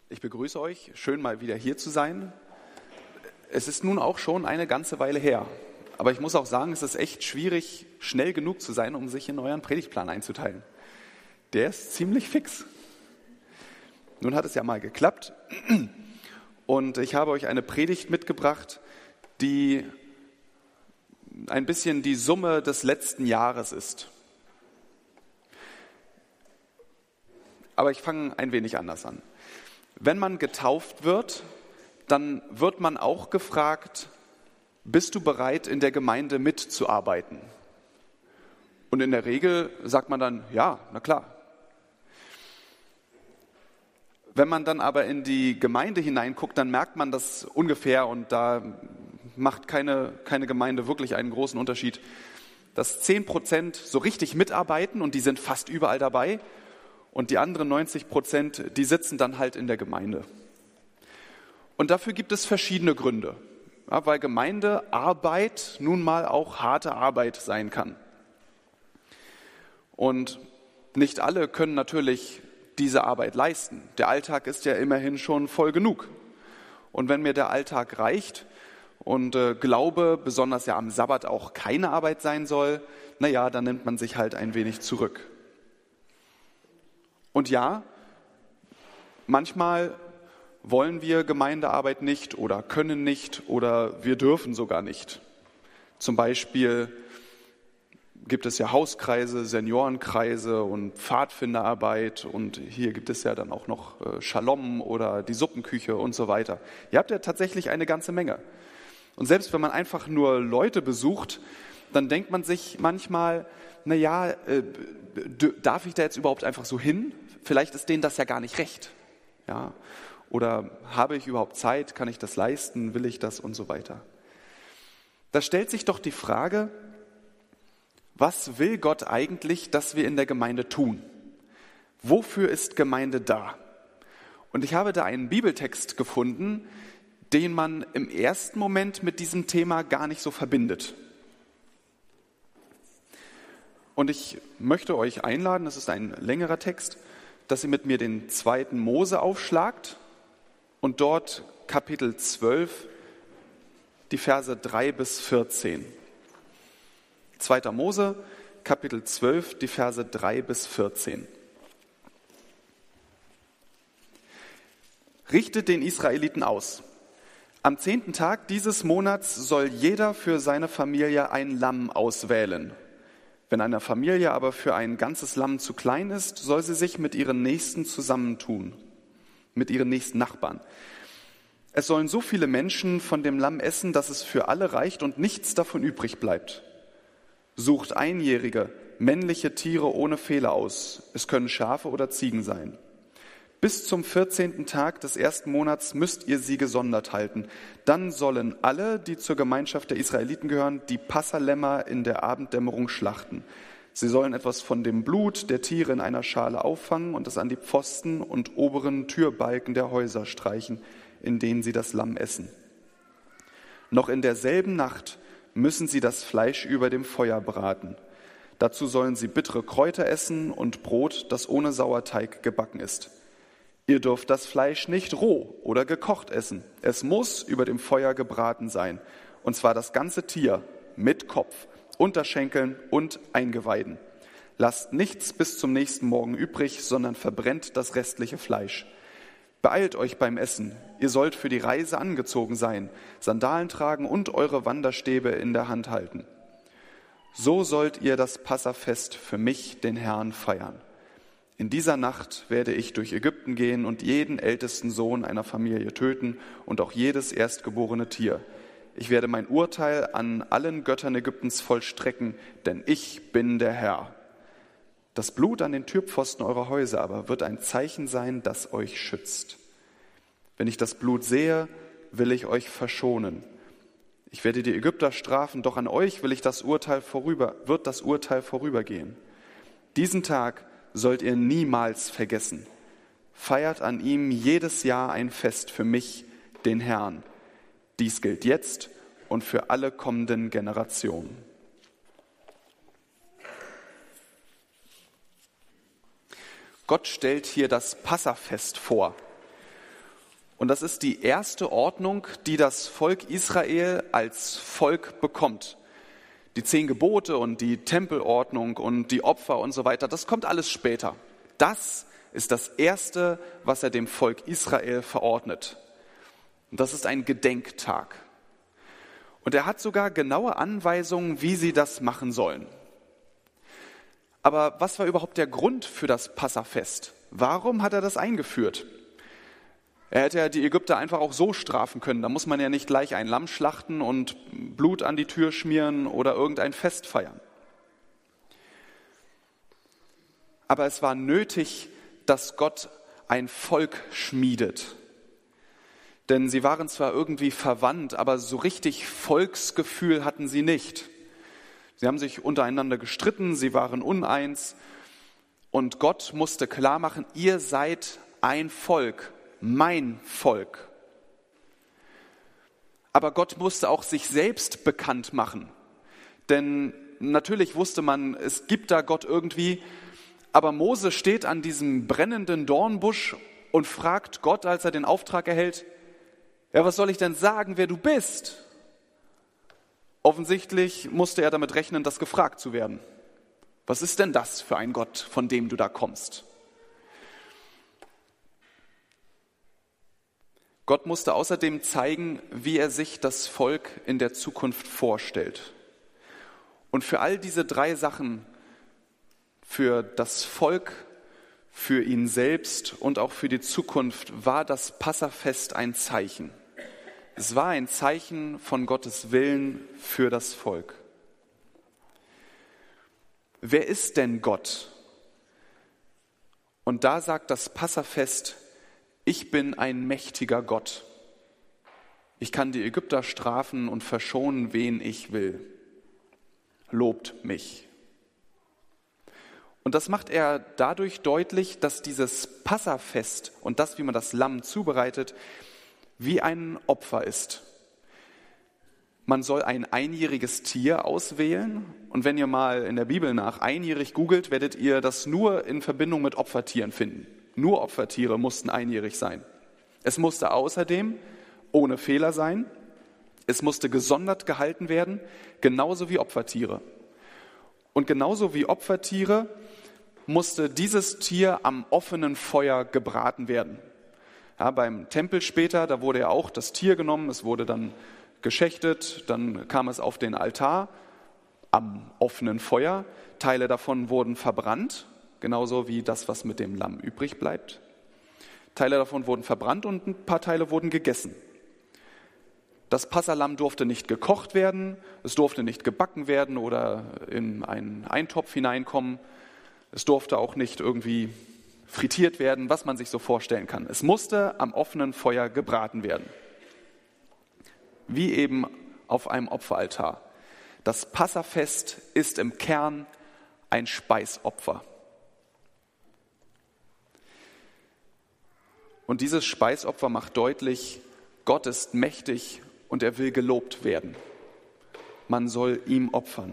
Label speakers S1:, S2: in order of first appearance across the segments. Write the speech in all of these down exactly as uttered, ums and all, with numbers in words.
S1: Ich begrüße euch, schön mal wieder hier zu sein. Es ist nun auch schon eine ganze Weile her, aber ich muss auch sagen, es ist echt schwierig, schnell genug zu sein, um sich in euren Predigtplan einzuteilen. Der ist ziemlich fix. Nun hat es ja mal geklappt und ich habe euch eine Predigt mitgebracht, die ein bisschen die Summe des letzten Jahres ist. Aber ich fange ein wenig anders an. Wenn man getauft wird, dann wird man auch gefragt, bist du bereit, in der Gemeinde mitzuarbeiten? Und in der Regel sagt man dann, ja, na klar. Wenn man dann aber in die Gemeinde hineinguckt, dann merkt man das ungefähr und da macht keine, keine Gemeinde wirklich einen großen Unterschied, dass zehn Prozent so richtig mitarbeiten und die sind fast überall dabei. Und die anderen neunzig Prozent, die sitzen dann halt in der Gemeinde. Und dafür gibt es verschiedene Gründe, ja, weil Gemeindearbeit nun mal auch harte Arbeit sein kann. Und nicht alle können natürlich diese Arbeit leisten. Der Alltag ist ja immerhin schon voll genug. Und wenn mir der Alltag reicht und äh, Glaube, besonders ja am Sabbat, auch keine Arbeit sein soll, naja, dann nimmt man sich halt ein wenig zurück. Und ja, manchmal wollen wir Gemeindearbeit nicht oder können nicht oder wir dürfen sogar nicht. Zum Beispiel gibt es ja Hauskreise, Seniorenkreise und Pfadfinderarbeit und hier gibt es ja dann auch noch Shalom oder die Suppenküche und so weiter. Ihr habt ja tatsächlich eine ganze Menge. Und selbst wenn man einfach nur Leute besucht, dann denkt man sich manchmal, na ja, äh, darf ich da jetzt überhaupt einfach so hin? Vielleicht ist denen das ja gar nicht recht. Ja? Oder habe ich überhaupt Zeit? Kann ich das leisten? Will ich das? Und so weiter. Da stellt sich doch die Frage, was will Gott eigentlich, dass wir in der Gemeinde tun? Wofür ist Gemeinde da? Und ich habe da einen Bibeltext gefunden, den man im ersten Moment mit diesem Thema gar nicht so verbindet. Und ich möchte euch einladen, das ist ein längerer Text, dass ihr mit mir den zweiten Mose aufschlagt und dort Kapitel zwölf, die Verse drei bis vierzehn. zweiter Mose, Kapitel zwölf, die Verse drei bis vierzehn. Richtet den Israeliten aus. Am zehnten Tag dieses Monats soll jeder für seine Familie ein Lamm auswählen. Wenn eine Familie aber für ein ganzes Lamm zu klein ist, soll sie sich mit ihren Nächsten zusammentun, mit ihren nächsten Nachbarn. Es sollen so viele Menschen von dem Lamm essen, dass es für alle reicht und nichts davon übrig bleibt. Sucht einjährige, männliche Tiere ohne Fehler aus. Es können Schafe oder Ziegen sein. Bis zum vierzehnten Tag des ersten Monats müsst ihr sie gesondert halten. Dann sollen alle, die zur Gemeinschaft der Israeliten gehören, die Passalämmer in der Abenddämmerung schlachten. Sie sollen etwas von dem Blut der Tiere in einer Schale auffangen und es an die Pfosten und oberen Türbalken der Häuser streichen, in denen sie das Lamm essen. Noch in derselben Nacht müssen sie das Fleisch über dem Feuer braten. Dazu sollen sie bittere Kräuter essen und Brot, das ohne Sauerteig gebacken ist. Ihr dürft das Fleisch nicht roh oder gekocht essen. Es muss über dem Feuer gebraten sein. Und zwar das ganze Tier mit Kopf, Unterschenkeln und Eingeweiden. Lasst nichts bis zum nächsten Morgen übrig, sondern verbrennt das restliche Fleisch. Beeilt euch beim Essen. Ihr sollt für die Reise angezogen sein, Sandalen tragen und eure Wanderstäbe in der Hand halten. So sollt ihr das Passafest für mich, den Herrn, feiern. In dieser Nacht werde ich durch Ägypten gehen und jeden ältesten Sohn einer Familie töten und auch jedes erstgeborene Tier. Ich werde mein Urteil an allen Göttern Ägyptens vollstrecken, denn ich bin der Herr. Das Blut an den Türpfosten eurer Häuser aber wird ein Zeichen sein, das euch schützt. Wenn ich das Blut sehe, will ich euch verschonen. Ich werde die Ägypter strafen, doch an euch will ich das Urteil vorüber, wird das Urteil vorübergehen. Diesen Tag sollt ihr niemals vergessen. Feiert an ihm jedes Jahr ein Fest für mich, den Herrn. Dies gilt jetzt und für alle kommenden Generationen. Gott stellt hier das Passafest vor. Und das ist die erste Ordnung, die das Volk Israel als Volk bekommt. Die zehn Gebote und die Tempelordnung und die Opfer und so weiter, das kommt alles später. Das ist das Erste, was er dem Volk Israel verordnet. Und das ist ein Gedenktag. Und er hat sogar genaue Anweisungen, wie sie das machen sollen. Aber was war überhaupt der Grund für das Passafest? Warum hat er das eingeführt? Er hätte ja die Ägypter einfach auch so strafen können. Da muss man ja nicht gleich ein Lamm schlachten und Blut an die Tür schmieren oder irgendein Fest feiern. Aber es war nötig, dass Gott ein Volk schmiedet. Denn sie waren zwar irgendwie verwandt, aber so richtig Volksgefühl hatten sie nicht. Sie haben sich untereinander gestritten, sie waren uneins. Und Gott musste klar machen, ihr seid ein Volk. Mein Volk. Aber Gott musste auch sich selbst bekannt machen. Denn natürlich wusste man, es gibt da Gott irgendwie, aber Mose steht an diesem brennenden Dornbusch und fragt Gott, als er den Auftrag erhält, ja, was soll ich denn sagen, wer du bist? Offensichtlich musste er damit rechnen, das gefragt zu werden. Was ist denn das für ein Gott, von dem du da kommst? Gott musste außerdem zeigen, wie er sich das Volk in der Zukunft vorstellt. Und für all diese drei Sachen, für das Volk, für ihn selbst und auch für die Zukunft, war das Passafest ein Zeichen. Es war ein Zeichen von Gottes Willen für das Volk. Wer ist denn Gott? Und da sagt das Passafest, ich bin ein mächtiger Gott. Ich kann die Ägypter strafen und verschonen, wen ich will. Lobt mich. Und das macht er dadurch deutlich, dass dieses Passafest und das, wie man das Lamm zubereitet, wie ein Opfer ist. Man soll ein einjähriges Tier auswählen. Und wenn ihr mal in der Bibel nach einjährig googelt, werdet ihr das nur in Verbindung mit Opfertieren finden. Nur Opfertiere mussten einjährig sein. Es musste außerdem ohne Fehler sein. Es musste gesondert gehalten werden, genauso wie Opfertiere. Und genauso wie Opfertiere musste dieses Tier am offenen Feuer gebraten werden. Ja, beim Tempel später, da wurde ja auch das Tier genommen, es wurde dann geschächtet, dann kam es auf den Altar am offenen Feuer. Teile davon wurden verbrannt. Genauso wie das, was mit dem Lamm übrig bleibt. Teile davon wurden verbrannt und ein paar Teile wurden gegessen. Das Passalamm durfte nicht gekocht werden, es durfte nicht gebacken werden oder in einen Eintopf hineinkommen. Es durfte auch nicht irgendwie frittiert werden, was man sich so vorstellen kann. Es musste am offenen Feuer gebraten werden. Wie eben auf einem Opferaltar. Das Passafest ist im Kern ein Speisopfer. Und dieses Speisopfer macht deutlich, Gott ist mächtig und er will gelobt werden. Man soll ihm opfern.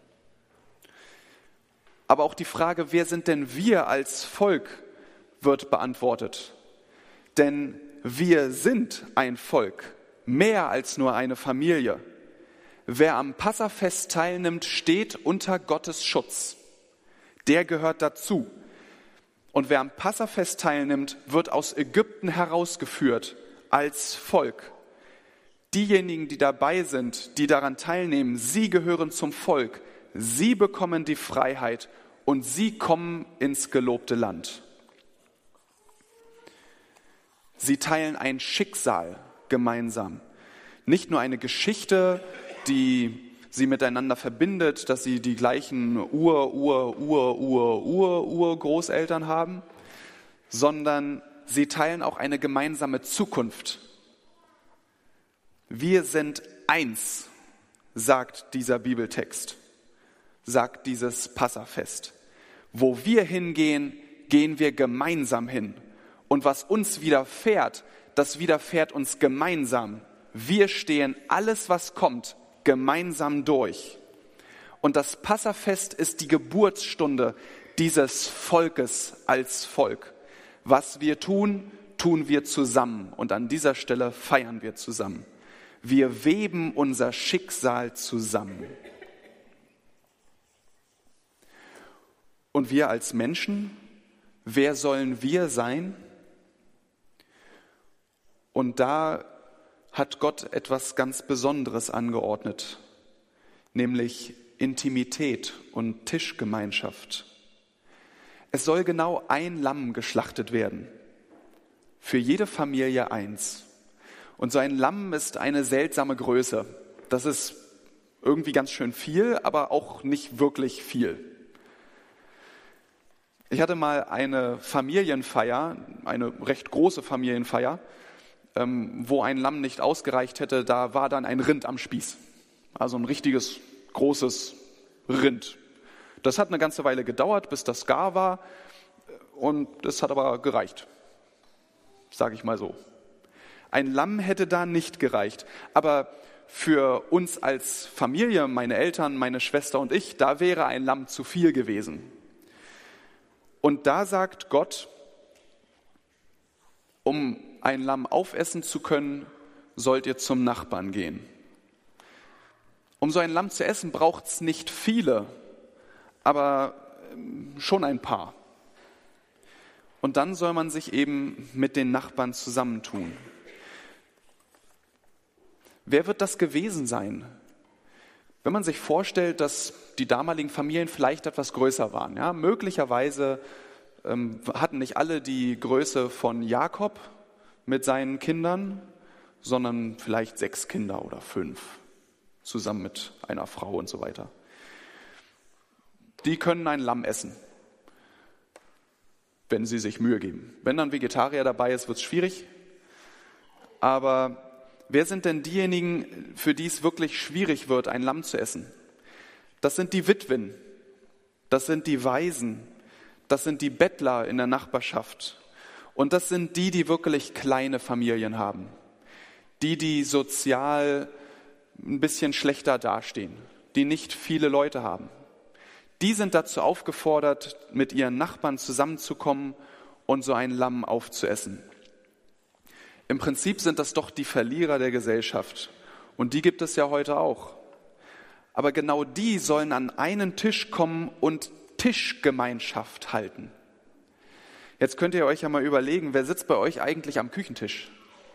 S1: Aber auch die Frage, wer sind denn wir als Volk, wird beantwortet. Denn wir sind ein Volk, mehr als nur eine Familie. Wer am Passafest teilnimmt, steht unter Gottes Schutz. Der gehört dazu. Und wer am Passafest teilnimmt, wird aus Ägypten herausgeführt als Volk. Diejenigen, die dabei sind, die daran teilnehmen, sie gehören zum Volk. Sie bekommen die Freiheit und sie kommen ins gelobte Land. Sie teilen ein Schicksal gemeinsam. Nicht nur eine Geschichte, die sie miteinander verbindet, dass sie die gleichen Ur, Ur, Ur, Ur, Ur, Urgroßeltern haben, sondern sie teilen auch eine gemeinsame Zukunft. Wir sind eins, sagt dieser Bibeltext, sagt dieses Passafest. Wo wir hingehen, gehen wir gemeinsam hin. Und was uns widerfährt, das widerfährt uns gemeinsam. Wir stehen alles, was kommt, gemeinsam durch. Und das Passafest ist die Geburtsstunde dieses Volkes als Volk. Was wir tun, tun wir zusammen und an dieser Stelle feiern wir zusammen. Wir weben unser Schicksal zusammen. Und wir als Menschen, wer sollen wir sein? Und da hat Gott etwas ganz Besonderes angeordnet, nämlich Intimität und Tischgemeinschaft. Es soll genau ein Lamm geschlachtet werden, für jede Familie eins. Und so ein Lamm ist eine seltsame Größe. Das ist irgendwie ganz schön viel, aber auch nicht wirklich viel. Ich hatte mal eine Familienfeier, eine recht große Familienfeier, ähm, wo ein Lamm nicht ausgereicht hätte. Da war dann ein Rind am Spieß. Also ein richtiges, großes Rind. Das hat eine ganze Weile gedauert, bis das gar war. Und das hat aber gereicht, sage ich mal so. Ein Lamm hätte da nicht gereicht. Aber für uns als Familie, meine Eltern, meine Schwester und ich, da wäre ein Lamm zu viel gewesen. Und da sagt Gott, um ein Lamm aufessen zu können, sollt ihr zum Nachbarn gehen. Um so ein Lamm zu essen, braucht es nicht viele, aber schon ein paar. Und dann soll man sich eben mit den Nachbarn zusammentun. Wer wird das gewesen sein? Wenn man sich vorstellt, dass die damaligen Familien vielleicht etwas größer waren, ja, möglicherweise ähm, hatten nicht alle die Größe von Jakob mit seinen Kindern, sondern vielleicht sechs Kinder oder fünf, zusammen mit einer Frau und so weiter. Die können ein Lamm essen, wenn sie sich Mühe geben. Wenn dann Vegetarier dabei ist, wird es schwierig. Aber wer sind denn diejenigen, für die es wirklich schwierig wird, ein Lamm zu essen? Das sind die Witwen, das sind die Waisen, das sind die Bettler in der Nachbarschaft. Und das sind die, die wirklich kleine Familien haben. Die, die sozial ein bisschen schlechter dastehen, die nicht viele Leute haben. Die sind dazu aufgefordert, mit ihren Nachbarn zusammenzukommen und so ein Lamm aufzuessen. Im Prinzip sind das doch die Verlierer der Gesellschaft. Und die gibt es ja heute auch. Aber genau die sollen an einen Tisch kommen und Tischgemeinschaft halten. Jetzt könnt ihr euch ja mal überlegen, wer sitzt bei euch eigentlich am Küchentisch?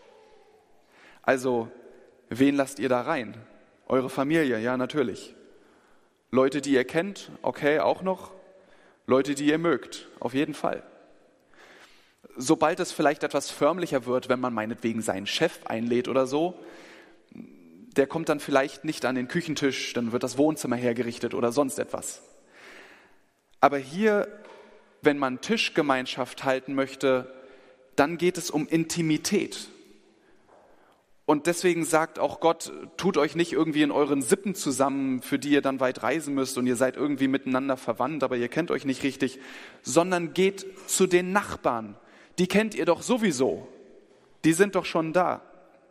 S1: Also, wen lasst ihr da rein? Eure Familie, ja natürlich. Leute, die ihr kennt, okay, auch noch. Leute, die ihr mögt, auf jeden Fall. Sobald es vielleicht etwas förmlicher wird, wenn man meinetwegen seinen Chef einlädt oder so, der kommt dann vielleicht nicht an den Küchentisch, dann wird das Wohnzimmer hergerichtet oder sonst etwas. Aber hier, wenn man Tischgemeinschaft halten möchte, dann geht es um Intimität. Und deswegen sagt auch Gott, tut euch nicht irgendwie in euren Sippen zusammen, für die ihr dann weit reisen müsst und ihr seid irgendwie miteinander verwandt, aber ihr kennt euch nicht richtig, sondern geht zu den Nachbarn. Die kennt ihr doch sowieso. Die sind doch schon da.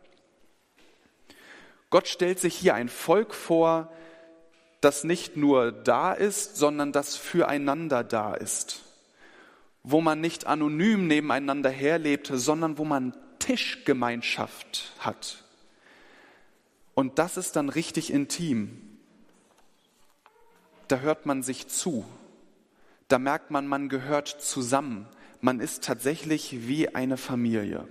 S1: Gott stellt sich hier ein Volk vor, das nicht nur da ist, sondern das füreinander da ist. Wo man nicht anonym nebeneinander herlebt, sondern wo man Tischgemeinschaft hat. Und das ist dann richtig intim. Da hört man sich zu. Da merkt man, man gehört zusammen. Man ist tatsächlich wie eine Familie.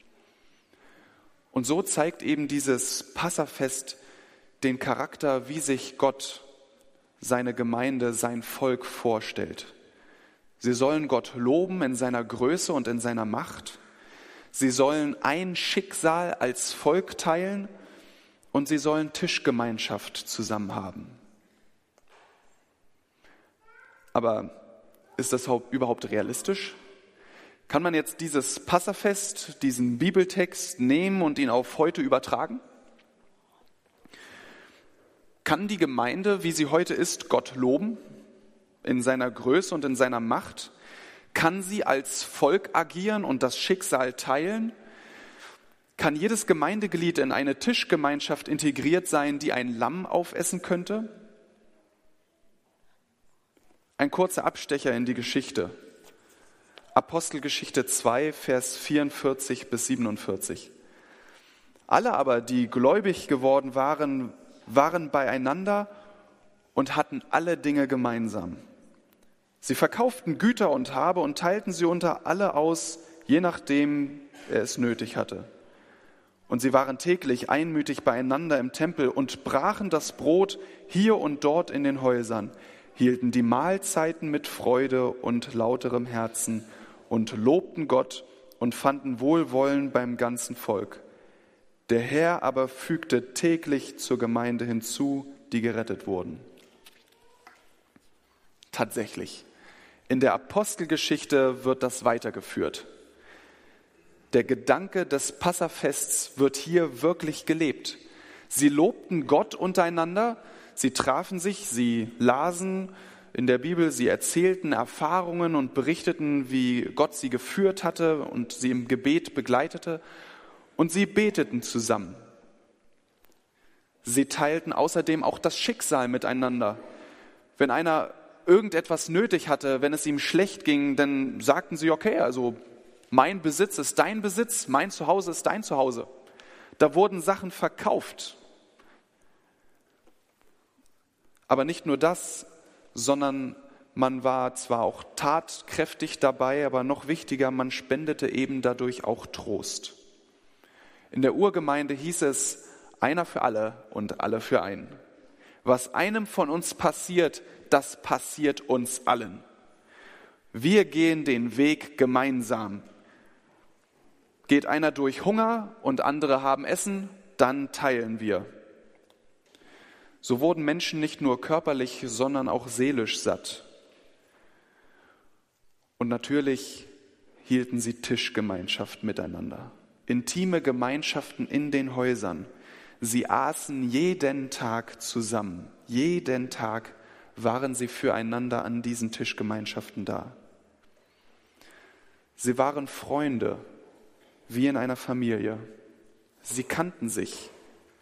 S1: Und so zeigt eben dieses Passafest den Charakter, wie sich Gott seine Gemeinde, sein Volk vorstellt. Sie sollen Gott loben in seiner Größe und in seiner Macht. Sie sollen ein Schicksal als Volk teilen und sie sollen Tischgemeinschaft zusammen haben. Aber ist das überhaupt realistisch? Kann man jetzt dieses Passafest, diesen Bibeltext nehmen und ihn auf heute übertragen? Kann die Gemeinde, wie sie heute ist, Gott loben in seiner Größe und in seiner Macht? Kann sie als Volk agieren und das Schicksal teilen? Kann jedes Gemeindeglied in eine Tischgemeinschaft integriert sein, die ein Lamm aufessen könnte? Ein kurzer Abstecher in die Geschichte. Apostelgeschichte zwei, Vers vierundvierzig bis siebenundvierzig. Alle aber, die gläubig geworden waren, waren beieinander und hatten alle Dinge gemeinsam. Sie verkauften Güter und Habe und teilten sie unter alle aus, je nachdem er es nötig hatte. Und sie waren täglich einmütig beieinander im Tempel und brachen das Brot hier und dort in den Häusern, hielten die Mahlzeiten mit Freude und lauterem Herzen und lobten Gott und fanden Wohlwollen beim ganzen Volk. Der Herr aber fügte täglich zur Gemeinde hinzu, die gerettet wurden. Tatsächlich, in der Apostelgeschichte wird das weitergeführt. Der Gedanke des Passafests wird hier wirklich gelebt. Sie lobten Gott untereinander, sie trafen sich, sie lasen in der Bibel, sie erzählten Erfahrungen und berichteten, wie Gott sie geführt hatte und sie im Gebet begleitete, und sie beteten zusammen. Sie teilten außerdem auch das Schicksal miteinander. Wenn einer irgendetwas nötig hatte, wenn es ihm schlecht ging, dann sagten sie, okay, also mein Besitz ist dein Besitz, mein Zuhause ist dein Zuhause. Da wurden Sachen verkauft. Aber nicht nur das, sondern man war zwar auch tatkräftig dabei, aber noch wichtiger, man spendete eben dadurch auch Trost. In der Urgemeinde hieß es, einer für alle und alle für einen. Was einem von uns passiert, das passiert uns allen. Wir gehen den Weg gemeinsam. Geht einer durch Hunger und andere haben Essen, dann teilen wir. So wurden Menschen nicht nur körperlich, sondern auch seelisch satt. Und natürlich hielten sie Tischgemeinschaft miteinander. Intime Gemeinschaften in den Häusern. Sie aßen jeden Tag zusammen. Jeden Tag waren sie füreinander an diesen Tischgemeinschaften da. Sie waren Freunde, wie in einer Familie. Sie kannten sich.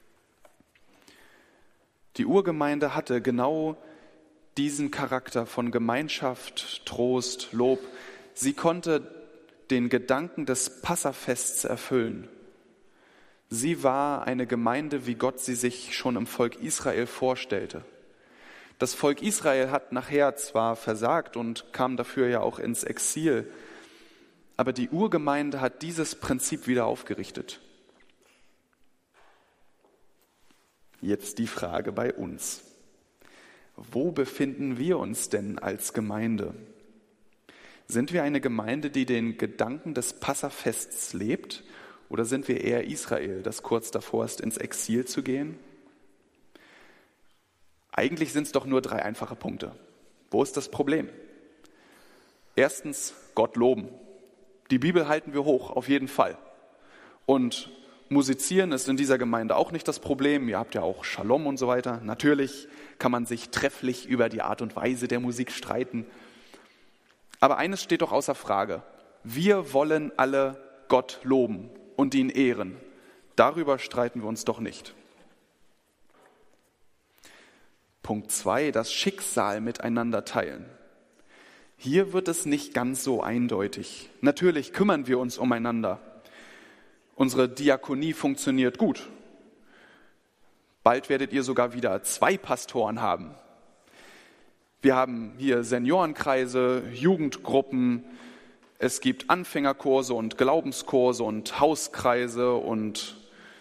S1: Die Urgemeinde hatte genau diesen Charakter von Gemeinschaft, Trost, Lob. Sie konnte den Gedanken des Passafests erfüllen. Sie war eine Gemeinde, wie Gott sie sich schon im Volk Israel vorstellte. Das Volk Israel hat nachher zwar versagt und kam dafür ja auch ins Exil, aber die Urgemeinde hat dieses Prinzip wieder aufgerichtet. Jetzt die Frage bei uns. Wo befinden wir uns denn als Gemeinde? Sind wir eine Gemeinde, die den Gedanken des Passafests lebt? Oder sind wir eher Israel, das kurz davor ist, ins Exil zu gehen? Eigentlich sind es doch nur drei einfache Punkte. Wo ist das Problem? Erstens, Gott loben. Die Bibel halten wir hoch, auf jeden Fall. Und musizieren ist in dieser Gemeinde auch nicht das Problem. Ihr habt ja auch Shalom und so weiter. Natürlich kann man sich trefflich über die Art und Weise der Musik streiten. Aber eines steht doch außer Frage. Wir wollen alle Gott loben und ihn ehren. Darüber streiten wir uns doch nicht. Punkt zwei, das Schicksal miteinander teilen. Hier wird es nicht ganz so eindeutig. Natürlich kümmern wir uns umeinander. Unsere Diakonie funktioniert gut. Bald werdet ihr sogar wieder zwei Pastoren haben. Wir haben hier Seniorenkreise, Jugendgruppen, es gibt Anfängerkurse und Glaubenskurse und Hauskreise und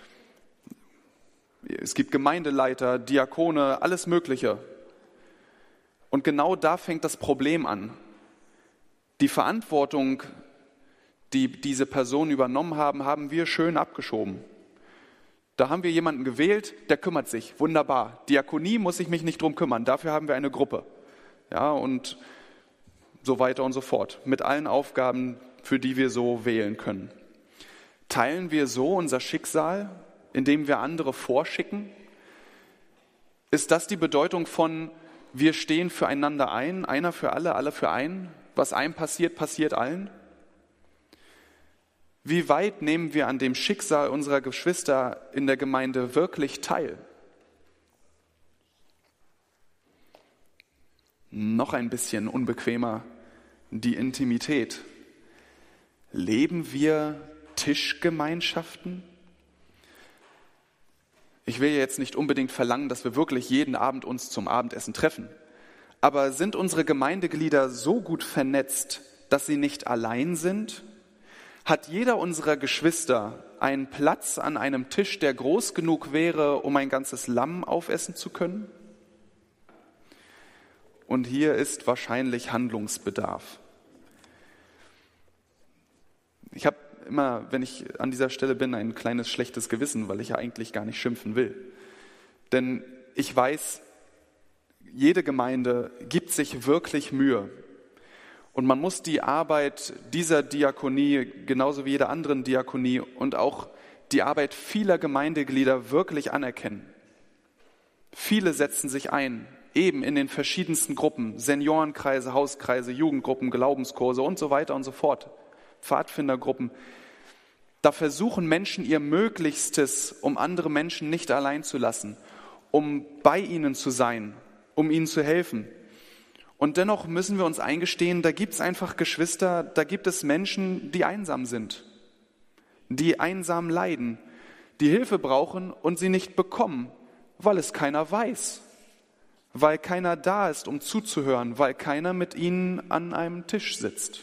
S1: es gibt Gemeindeleiter, Diakone, alles Mögliche. Und genau da fängt das Problem an. Die Verantwortung, die diese Personen übernommen haben, haben wir schön abgeschoben. Da haben wir jemanden gewählt, der kümmert sich. Wunderbar. Diakonie muss ich mich nicht drum kümmern. Dafür haben wir eine Gruppe. Ja, und so weiter und so fort. Mit allen Aufgaben, für die wir so wählen können. Teilen wir so unser Schicksal, indem wir andere vorschicken? Ist das die Bedeutung von, wir stehen füreinander ein, einer für alle, alle für einen? Was einem passiert, passiert allen? Wie weit nehmen wir an dem Schicksal unserer Geschwister in der Gemeinde wirklich teil? Noch ein bisschen unbequemer, die Intimität. Leben wir Tischgemeinschaften? Ich will jetzt nicht unbedingt verlangen, dass wir wirklich jeden Abend uns zum Abendessen treffen. Aber sind unsere Gemeindeglieder so gut vernetzt, dass sie nicht allein sind? Hat jeder unserer Geschwister einen Platz an einem Tisch, der groß genug wäre, um ein ganzes Lamm aufessen zu können? Und hier ist wahrscheinlich Handlungsbedarf. Ich habe immer, wenn ich an dieser Stelle bin, ein kleines schlechtes Gewissen, weil ich ja eigentlich gar nicht schimpfen will. Denn ich weiß, jede Gemeinde gibt sich wirklich Mühe. Und man muss die Arbeit dieser Diakonie, genauso wie jeder anderen Diakonie und auch die Arbeit vieler Gemeindeglieder wirklich anerkennen. Viele setzen sich ein, eben in den verschiedensten Gruppen, Seniorenkreise, Hauskreise, Jugendgruppen, Glaubenskurse und so weiter und so fort, Pfadfindergruppen. Da versuchen Menschen ihr Möglichstes, um andere Menschen nicht allein zu lassen, um bei ihnen zu sein, um ihnen zu helfen. Und dennoch müssen wir uns eingestehen, da gibt es einfach Geschwister, da gibt es Menschen, die einsam sind, die einsam leiden, die Hilfe brauchen und sie nicht bekommen, weil es keiner weiß, weil keiner da ist, um zuzuhören, weil keiner mit ihnen an einem Tisch sitzt.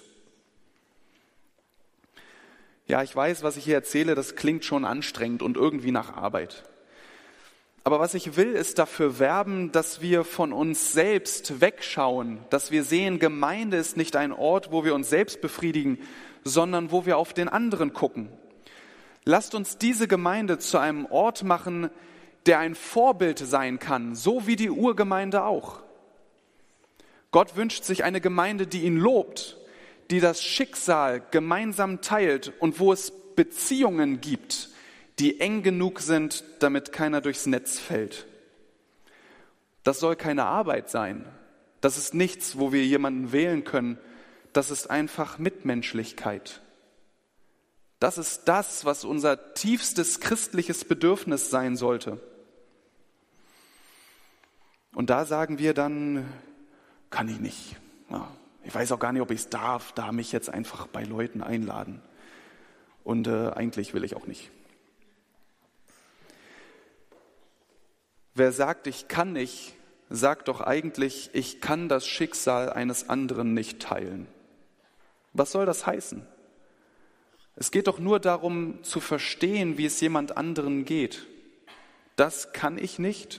S1: Ja, ich weiß, was ich hier erzähle, das klingt schon anstrengend und irgendwie nach Arbeit. Aber was ich will, ist dafür werben, dass wir von uns selbst wegschauen, dass wir sehen, Gemeinde ist nicht ein Ort, wo wir uns selbst befriedigen, sondern wo wir auf den anderen gucken. Lasst uns diese Gemeinde zu einem Ort machen, der ein Vorbild sein kann, so wie die Urgemeinde auch. Gott wünscht sich eine Gemeinde, die ihn lobt, die das Schicksal gemeinsam teilt und wo es Beziehungen gibt, die eng genug sind, damit keiner durchs Netz fällt. Das soll keine Arbeit sein. Das ist nichts, wo wir jemanden wählen können. Das ist einfach Mitmenschlichkeit. Das ist das, was unser tiefstes christliches Bedürfnis sein sollte. Und da sagen wir dann, kann ich nicht. Ja, ich weiß auch gar nicht, ob ich es darf, da mich jetzt einfach bei Leuten einladen. Und äh, eigentlich will ich auch nicht. Wer sagt, ich kann nicht, sagt doch eigentlich, ich kann das Schicksal eines anderen nicht teilen. Was soll das heißen? Es geht doch nur darum, zu verstehen, wie es jemand anderen geht. Das kann ich nicht.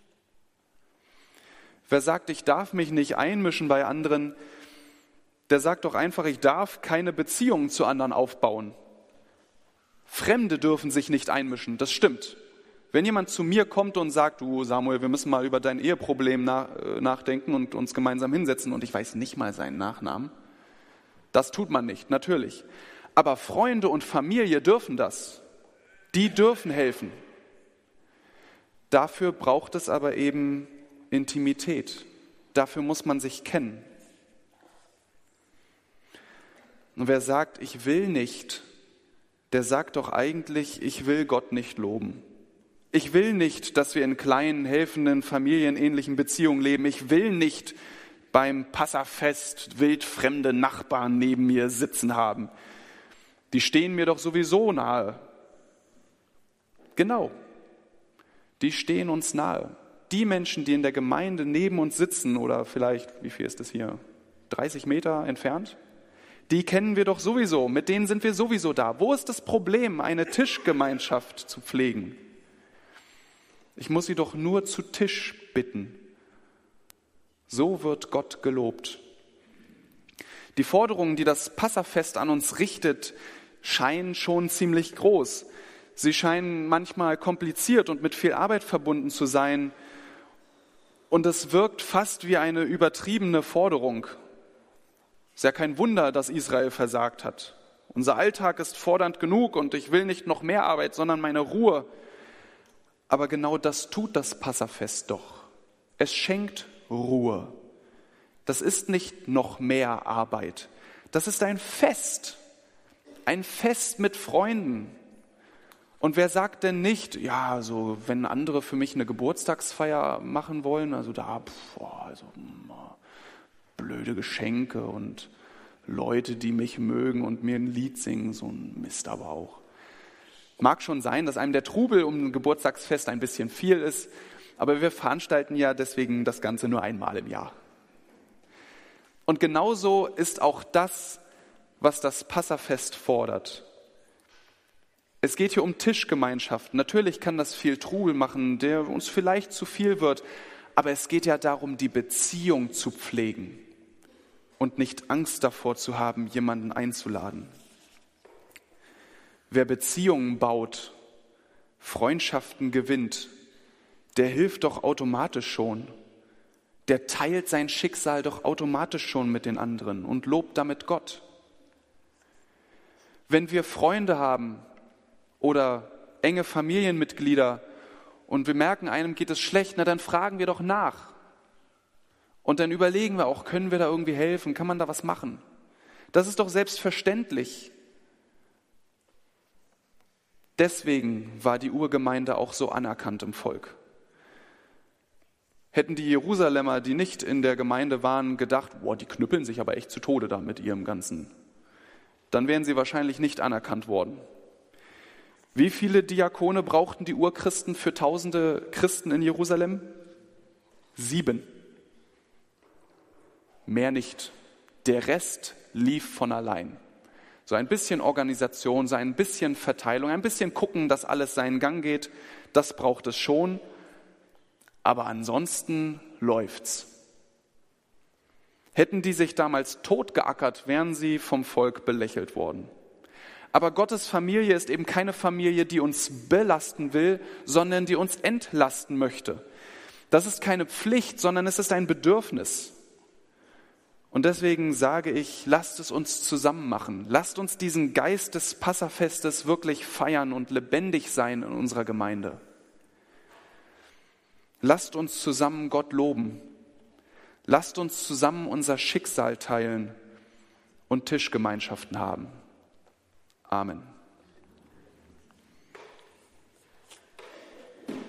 S1: Wer sagt, ich darf mich nicht einmischen bei anderen, der sagt doch einfach, ich darf keine Beziehungen zu anderen aufbauen. Fremde dürfen sich nicht einmischen, das stimmt. Wenn jemand zu mir kommt und sagt, du Samuel, wir müssen mal über dein Eheproblem nachdenken und uns gemeinsam hinsetzen und ich weiß nicht mal seinen Nachnamen, das tut man nicht, natürlich. Aber Freunde und Familie dürfen das. Die dürfen helfen. Dafür braucht es aber eben Intimität. Dafür muss man sich kennen. Und wer sagt, ich will nicht, der sagt doch eigentlich, ich will Gott nicht loben. Ich will nicht, dass wir in kleinen, helfenden, familienähnlichen Beziehungen leben. Ich will nicht beim Passafest wildfremde Nachbarn neben mir sitzen haben. Die stehen mir doch sowieso nahe. Genau, die stehen uns nahe. Die Menschen, die in der Gemeinde neben uns sitzen oder vielleicht, wie viel ist das hier, dreißig Meter entfernt, die kennen wir doch sowieso, mit denen sind wir sowieso da. Wo ist das Problem, eine Tischgemeinschaft zu pflegen? Ich muss sie doch nur zu Tisch bitten. So wird Gott gelobt. Die Forderungen, die das Passafest an uns richtet, scheinen schon ziemlich groß. Sie scheinen manchmal kompliziert und mit viel Arbeit verbunden zu sein. Und es wirkt fast wie eine übertriebene Forderung. Ist ja kein Wunder, dass Israel versagt hat. Unser Alltag ist fordernd genug und ich will nicht noch mehr Arbeit, sondern meine Ruhe. Aber genau das tut das Passafest doch. Es schenkt Ruhe. Das ist nicht noch mehr Arbeit. Das ist ein Fest. Ein Fest mit Freunden. Und wer sagt denn nicht, ja, also wenn andere für mich eine Geburtstagsfeier machen wollen, also da, boah, also blöde Geschenke und Leute, die mich mögen und mir ein Lied singen, so ein Mist aber auch. Mag schon sein, dass einem der Trubel um ein Geburtstagsfest ein bisschen viel ist, aber wir veranstalten ja deswegen das Ganze nur einmal im Jahr. Und genauso ist auch das, was das Passafest fordert. Es geht hier um Tischgemeinschaft. Natürlich kann das viel Trubel machen, der uns vielleicht zu viel wird, aber es geht ja darum, die Beziehung zu pflegen und nicht Angst davor zu haben, jemanden einzuladen. Wer Beziehungen baut, Freundschaften gewinnt, der hilft doch automatisch schon. Der teilt sein Schicksal doch automatisch schon mit den anderen und lobt damit Gott. Wenn wir Freunde haben oder enge Familienmitglieder und wir merken, einem geht es schlecht, na dann fragen wir doch nach. Und dann überlegen wir auch, können wir da irgendwie helfen? Kann man da was machen? Das ist doch selbstverständlich. Deswegen war die Urgemeinde auch so anerkannt im Volk. Hätten die Jerusalemer, die nicht in der Gemeinde waren, gedacht, boah, die knüppeln sich aber echt zu Tode da mit ihrem Ganzen, dann wären sie wahrscheinlich nicht anerkannt worden. Wie viele Diakone brauchten die Urchristen für tausende Christen in Jerusalem? Sieben. Mehr nicht. Der Rest lief von allein. So ein bisschen Organisation, so ein bisschen Verteilung, ein bisschen gucken, dass alles seinen Gang geht, das braucht es schon. Aber ansonsten läuft's. Hätten die sich damals totgeackert, wären sie vom Volk belächelt worden. Aber Gottes Familie ist eben keine Familie, die uns belasten will, sondern die uns entlasten möchte. Das ist keine Pflicht, sondern es ist ein Bedürfnis. Und deswegen sage ich, lasst es uns zusammen machen. Lasst uns diesen Geist des Passafestes wirklich feiern und lebendig sein in unserer Gemeinde. Lasst uns zusammen Gott loben. Lasst uns zusammen unser Schicksal teilen und Tischgemeinschaften haben. Amen.